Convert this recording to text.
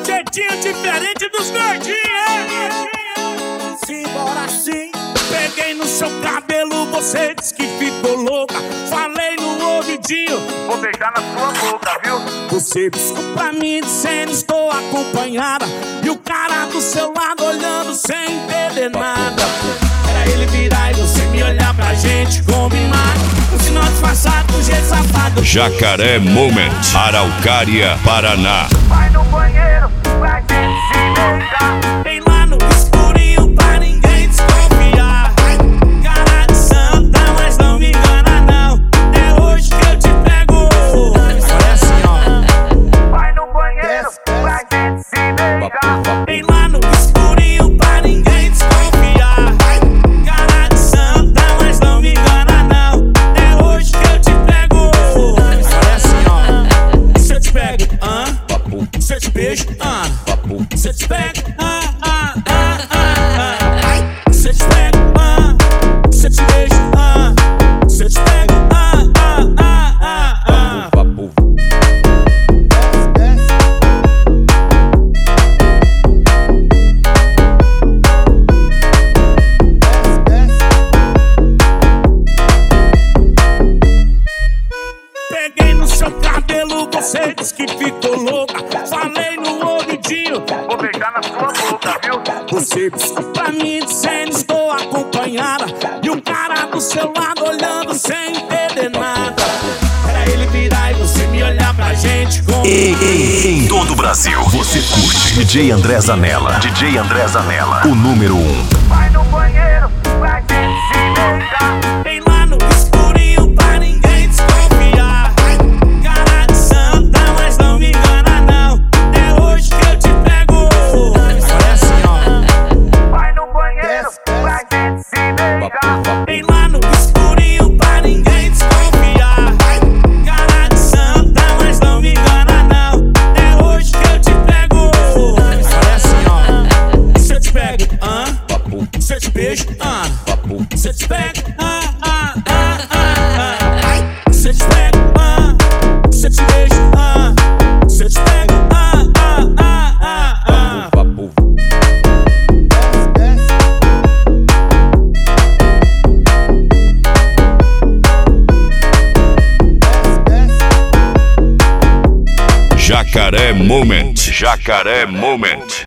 jeitinho diferente dos gordinhos, Simbora assim. Peguei no seu cabelo, você disse que ficou louca. Falei no ouvidinho, vou beijar na sua boca, viu? você piscou pra mim dizendo estou acompanhada. E o cara do seu lado olhando sem entender nada. Era ele virar e você me olhar pra gente combinar. No final disfarçado, do jeito safado. Jacaré Moment, Araucária, Paraná. Vai no banheiro, pra gente se beijar. Vem lá no escurinho pra ninguém desconfiar. Cara de santa, mas não me engana não. É hoje que eu te pego. Olha assim, ó. Vai no banheiro, pra gente se beijar. Vem lá no escurinho pra ninguém desconfiar. Cara de santa, mas não me engana não. É hoje que eu te pego. Olha assim, ó. Se eu te pego, se eu te beijo, se eu te pego, se eu te pego, se eu te beijo, se eu te pego, Peguei no seu cabelo, você disse que ficou louca. Falei no ouvidinho, Vou beijar na sua boca, viu? você piscou pra mim dizendo estou acompanhada. E o cara do seu lado olhando sem entender nada. Era ele virar e você me olhar pra gente com... Em todo o Brasil, você curte DJ André Zanella. DJ André Zanella, o número 1. Vai no banheiro, pra gente se beijar. Vem lá no escurinho pra ninguém desconfiar. Cara de santa, mas não me engana não. É hoje que eu te pego. Olha assim, ó. Vai no banheiro, pra gente se beijar. Vem lá no escurinho pra ninguém desconfiar. Cara de santa, mas não me engana não. É hoje que eu te pego. Olha assim, ó. Se eu te pego, se eu te beijo, se eu te pego, se eu te pego, se eu te beijo, se eu te pego, Jacaré Moment, Jacaré Moment.